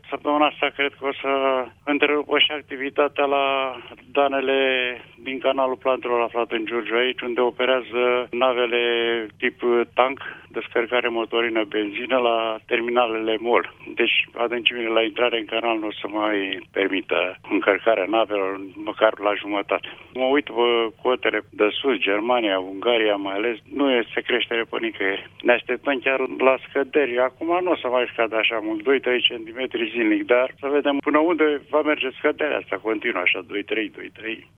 Săptămâna asta cred că o să întrerupă și activitatea la danele din canalul Plantelor aflat în Giurgiu aici, unde operează navele tip tank, descărcare motorină, benzină la terminalele MOL. Deci adâncimile la intrare în canal nu o să mai permită încărcarea navelor, măcar la jumătate. Mă uit pe cotele de sus, Germania, Ungaria mai ales, nu este creștere pe nicăieri. Ne așteptăm chiar la scăderi. Acum nu o să mai scadă așa mult, 2-3 cm zilnic, dar să vedem până unde va merge scăderea asta continuă, așa 2-3.